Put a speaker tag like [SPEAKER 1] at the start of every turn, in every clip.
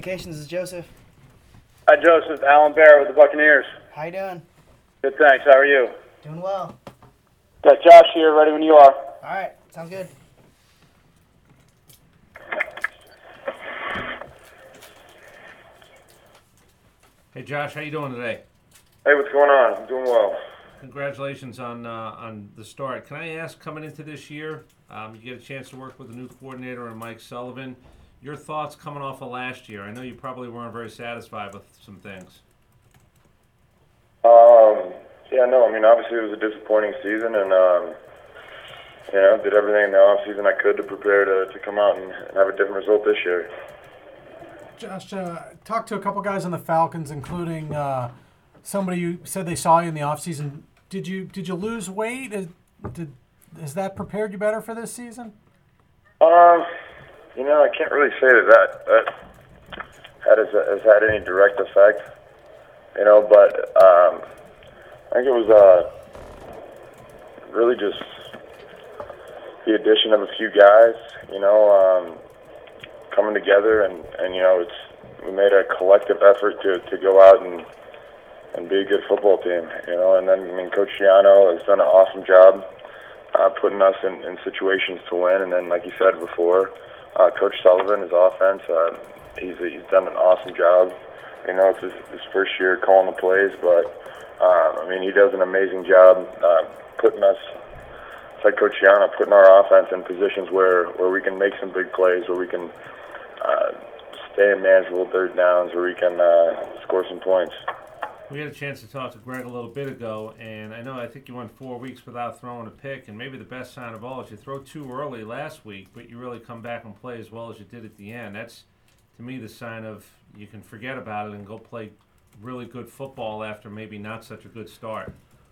[SPEAKER 1] Communications is Joseph.
[SPEAKER 2] Hi, Joseph. Alan Bear with the Buccaneers.
[SPEAKER 1] How you doing?
[SPEAKER 2] Good, thanks. How are you?
[SPEAKER 1] Doing well.
[SPEAKER 2] Got Josh here. Ready when you are.
[SPEAKER 1] All right. Sounds good.
[SPEAKER 3] Hey Josh, how you doing today?
[SPEAKER 4] Hey, what's going on? I'm doing well.
[SPEAKER 3] Congratulations on the start. Can I ask, coming into this year, you get a chance to work with the new coordinator and Mike Sullivan. Your thoughts coming off of last year? I know you probably weren't very satisfied with some things.
[SPEAKER 4] Yeah, no, I mean, obviously it was a disappointing season, and did everything in the off season I could to prepare to come out and have a different result this year.
[SPEAKER 5] Josh, talked to a couple guys on the Falcons, including somebody who said they saw you in the offseason. Did you lose weight? Has that prepared you better for this season?
[SPEAKER 4] I can't really say that has had any direct effect, but I think it was really just the addition of a few guys, coming together, and we made a collective effort to go out and be a good football team, and then Coach Giano has done an awesome job putting us in situations to win, and then like you said before, Coach Sullivan, his offense, he's done an awesome job. It's his first year calling the plays, but he does an amazing job putting us, it's like Coach Giano, putting our offense in positions where we can make some big plays, where we can stay in manageable third downs, where we can score some points.
[SPEAKER 3] We had a chance to talk to Greg a little bit ago, and I think you went 4 weeks without throwing a pick, and maybe the best sign of all is you throw too early last week, but you really come back and play as well as you did at the end. That's, to me, the sign of you can forget about it and go play really good football after maybe not such a good start.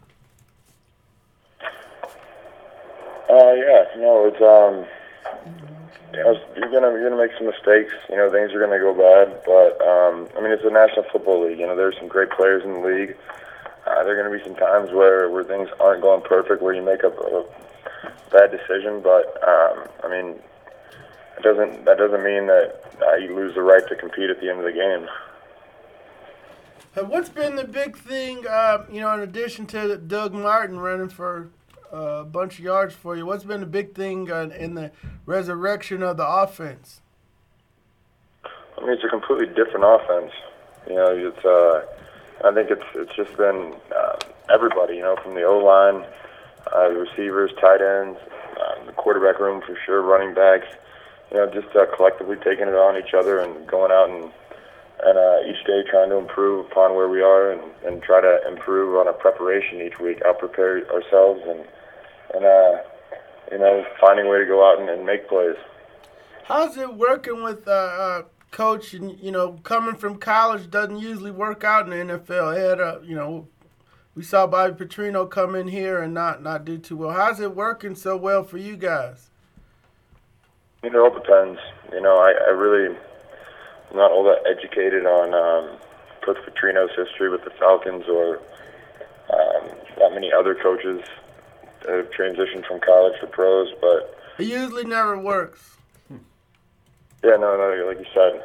[SPEAKER 4] You're gonna make some mistakes. Things are gonna go bad, but it's the National Football League. There's some great players in the league. There are gonna be some times where things aren't going perfect, where you make a bad decision, but that doesn't mean that you lose the right to compete at the end of the game.
[SPEAKER 6] What's been the big thing, in addition to Doug Martin running for a bunch of yards for you, what's been the big thing in the resurrection of the offense?
[SPEAKER 4] It's a completely different offense. I think it's just been everybody, from the O-line, the receivers, tight ends, the quarterback room for sure, running backs, just collectively taking it on each other and going out and each day trying to improve upon where we are and try to improve on our preparation each week, out-prepare ourselves and finding a way to go out and make plays.
[SPEAKER 6] How's it working with Coach? And, coming from college doesn't usually work out in the NFL. He had, we saw Bobby Petrino come in here and not do too well. How's it working so well for you guys?
[SPEAKER 4] It all depends. I really am not all that educated on Coach Petrino's history with the Falcons or that many other coaches that have transitioned from college to pros, but
[SPEAKER 6] it usually never works.
[SPEAKER 4] Yeah, no, like you said.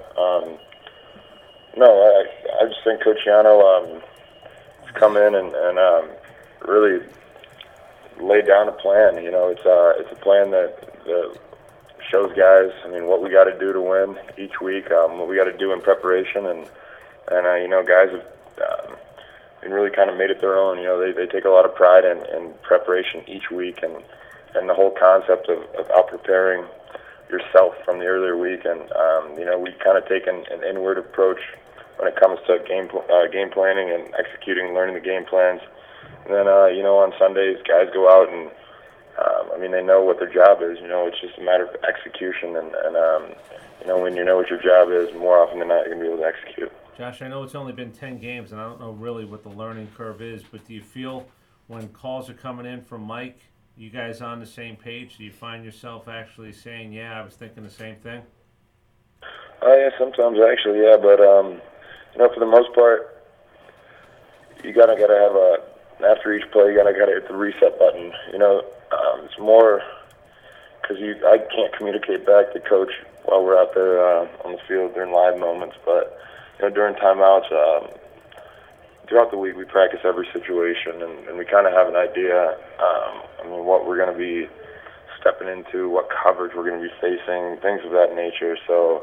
[SPEAKER 4] I just think Coach Giano has come in and really laid down a plan. It's a plan that shows guys, what we got to do to win each week, what we got to do in preparation, and guys have really kind of made it their own. They take a lot of pride in preparation each week, and the whole concept of out-preparing yourself from the earlier week, and we kind of take an inward approach when it comes to game planning and executing, learning the game plans. And then on Sundays, guys go out and they know what their job is. It's just a matter of execution, and when you know what your job is, more often than not, you're gonna be able to execute.
[SPEAKER 3] Josh, I know it's only been 10 games, and I don't know really what the learning curve is, but do you feel when calls are coming in from Mike, you guys on the same page? Do you find yourself actually saying, yeah, I was thinking the same thing?
[SPEAKER 4] Yeah, sometimes actually, yeah, but for the most part, you gotta have after each play, you gotta hit the reset button. It's more because I can't communicate back to coach while we're out there on the field during live moments. But during timeouts, throughout the week, we practice every situation, and we kind of have an idea. What we're going to be stepping into, what coverage we're going to be facing, things of that nature. So,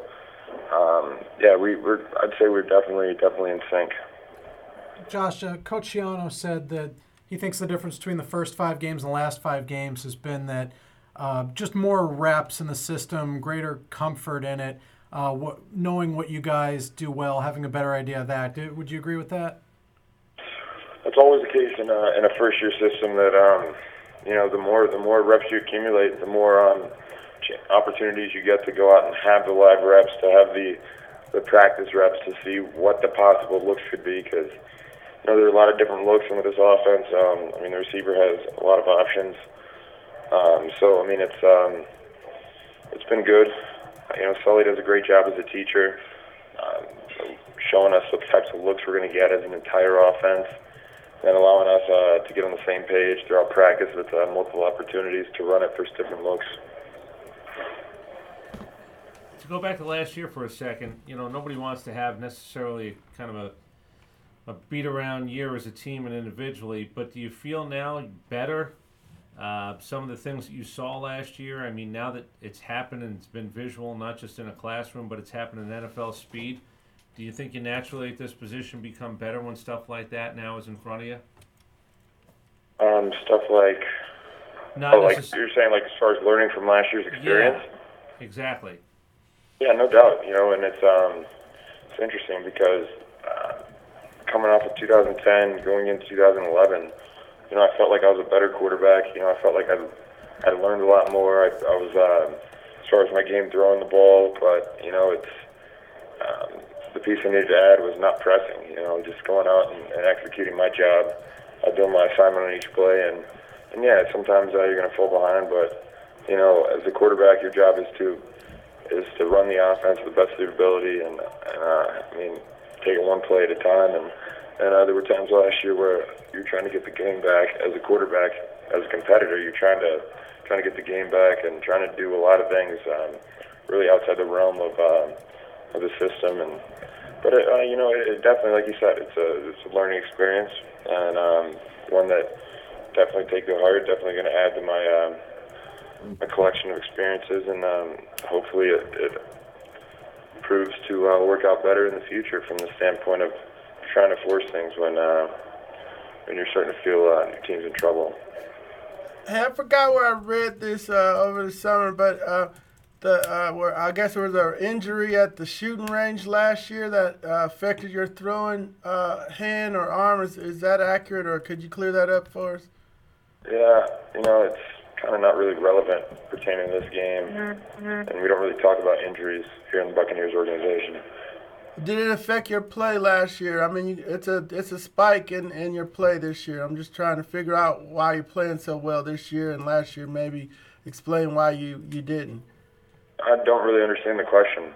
[SPEAKER 4] I'd say we're definitely in sync.
[SPEAKER 5] Josh, Coach Schiano said that he thinks the difference between the first 5 games and the last 5 games has been that just more reps in the system, greater comfort in it, knowing what you guys do well, having a better idea of that. Would you agree with that?
[SPEAKER 4] It's always the case in a first-year system that the more reps you accumulate, the more opportunities you get to go out and have the live reps, to have the practice reps to see what the possible looks could be. Because there are a lot of different looks into this offense. The receiver has a lot of options. It's been good. Sully does a great job as a teacher, showing us what types of looks we're going to get as an entire offense, and allowing us to get on the same page throughout practice with multiple opportunities to run it for different looks.
[SPEAKER 3] To go back to last year for a second, nobody wants to have necessarily kind of a beat-around year as a team and individually, but do you feel now better? Some of the things that you saw last year, now that it's happened and it's been visual, not just in a classroom, but it's happened in NFL speed, do you think you naturally at this position become better when stuff like that now is in front of you?
[SPEAKER 4] Stuff like, you're saying like as far as learning from last year's experience?
[SPEAKER 3] Yeah, exactly.
[SPEAKER 4] Yeah, no doubt. And it's interesting because coming off of 2010, going into 2011, I felt like I was a better quarterback. I felt like I'd learned a lot more. I was, as far as my game throwing the ball, but, it's the piece I needed to add was not pressing, just going out and executing my job, doing my assignment on each play. And yeah, sometimes you're going to fall behind, but, as a quarterback, your job is to run the offense to the best of your ability and take it one play at a time. And there were times last year where you're trying to get the game back as a quarterback, as a competitor. You're trying to get the game back and trying to do a lot of things really outside the realm of the system. But it definitely, like you said, it's a learning experience, and one that definitely take to heart. Definitely going to add to my collection of experiences, and hopefully it proves to work out better in the future from the standpoint of trying to force things when you're starting to feel your team's in trouble.
[SPEAKER 6] Hey, I forgot where I read this over the summer, but where I guess there was an injury at the shooting range last year that affected your throwing hand or arm. Is that accurate, or could you clear that up for us?
[SPEAKER 4] Yeah, it's kind of not really relevant pertaining to this game, and we don't really talk about injuries here in the Buccaneers organization.
[SPEAKER 6] Did it affect your play last year? It's a spike in your play this year. I'm just trying to figure out why you're playing so well this year and last year. Maybe explain why you didn't.
[SPEAKER 4] I don't really understand the question.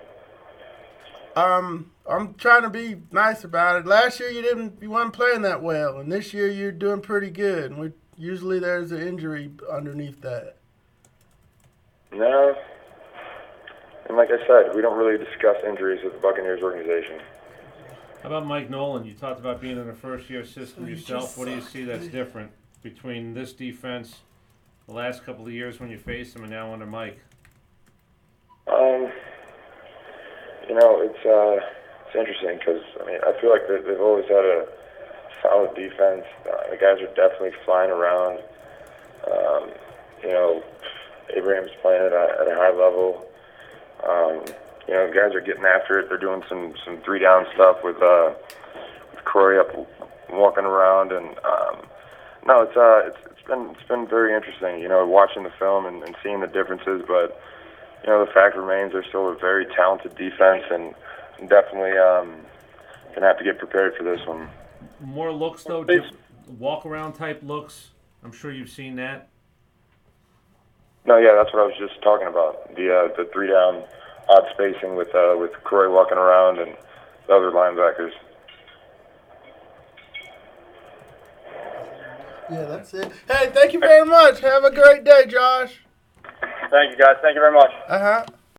[SPEAKER 6] I'm trying to be nice about it. Last year you weren't playing that well, and this year you're doing pretty good. And usually there's an injury underneath that.
[SPEAKER 4] No. And like I said, we don't really discuss injuries with the Buccaneers organization.
[SPEAKER 3] How about Mike Nolan? You talked about being in a first-year system yourself. What do you see that's different between this defense the last couple of years when you faced him and now under Mike?
[SPEAKER 4] It's interesting because, I feel like they've always had a solid defense. The guys are definitely flying around. Abraham's playing at a high level. The guys are getting after it. They're doing some 3-down stuff with Corey up walking around, and it's been very interesting. Watching the film and seeing the differences. But the fact remains they're still a very talented defense, and definitely gonna have to get prepared for this one.
[SPEAKER 3] More looks though, just walk-around type looks. I'm sure you've seen that.
[SPEAKER 4] No, yeah, that's what I was just talking about. The 3-down odd spacing with Corey walking around and the other linebackers.
[SPEAKER 6] Yeah, that's it. Hey, thank you very much. Have a great day, Josh.
[SPEAKER 2] Thank you, guys. Thank you very much.
[SPEAKER 6] Uh huh.